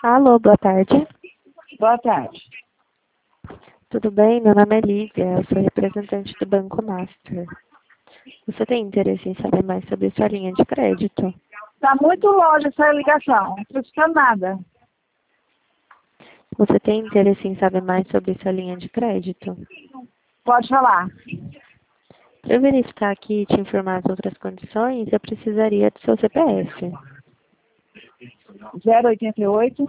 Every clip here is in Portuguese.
Alô, boa tarde. Boa tarde. Tudo bem? Meu nome é Lívia, eu sou representante do Banco Master. Você tem interesse em saber mais sobre sua linha de crédito? Está muito longe essa ligação, não estou escutando nada. Você tem interesse em saber mais sobre sua linha de crédito? Pode falar. Para eu verificar aqui e te informar as outras condições, eu precisaria do seu CPF. 088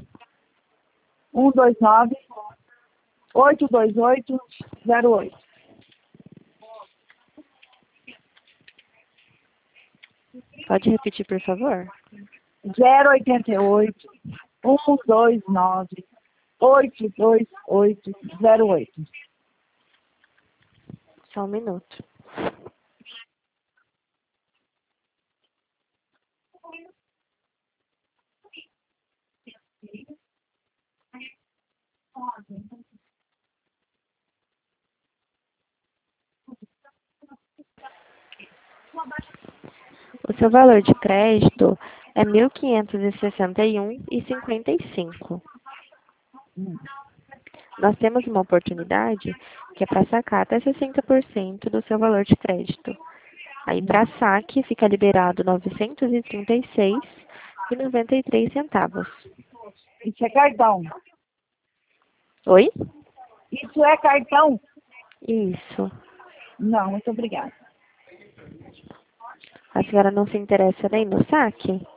129 828 08. Pode repetir, por favor? 088 129 828 08. Só um minuto. O seu valor de crédito é R$ 1.561,55. Nós temos uma oportunidade que é para sacar até 60% do seu valor de crédito. Aí, para saque, fica liberado R$ 936,93. Isso é cartão. Oi? Isso é cartão? Isso. Não, muito obrigada. A senhora não se interessa nem no saque?